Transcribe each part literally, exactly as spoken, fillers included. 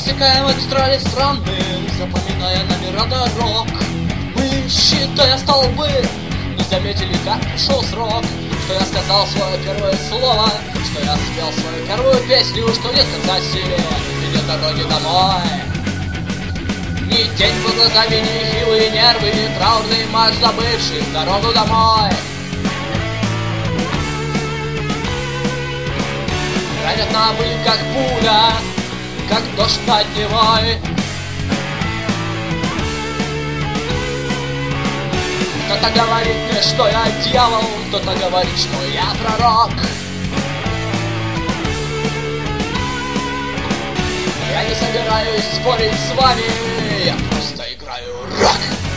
Рассекая магистрали страны, запоминая номера дорог, мы, считая столбы, не заметили, как пришел срок. Что я сказал свое первое слово, что я спел свою первую песню, что нет конца силе и нет дороги домой. Ни тень под глазами, ни хилые нервы, ни траурный марш забывших дорогу домой. Ранят на быль, как пуля, как дождь над Невой. Кто-то говорит мне, что я дьявол, кто-то говорит, что я пророк. Я не собираюсь спорить с вами, я просто играю рок.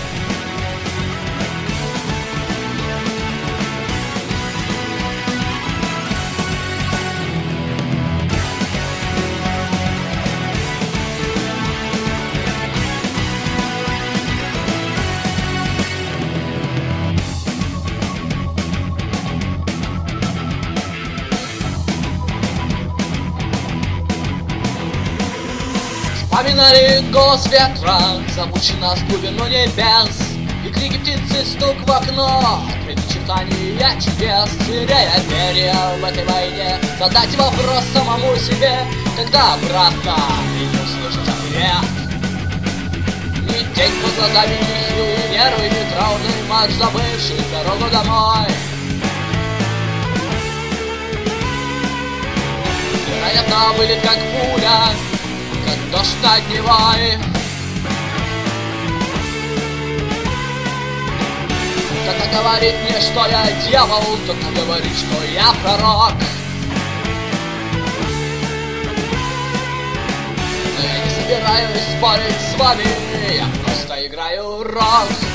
Вспоминали голос ветра, зовущий нас в глубину небес, и крики птицы, стук в окно, предначертания чудес. Теряя перья в этой войне, задать вопрос самому себе, когда обратно и не услышать ответ. Ни тень под глазами, ни хилые нервы, ни траурный марш забывший дорогу домой. Вероятно, были как пуля, как дождь над Невой. Кто-то говорит мне, что я дьявол, кто-то говорит, что я пророк. Но я не собираюсь спорить с вами, я просто играю рок.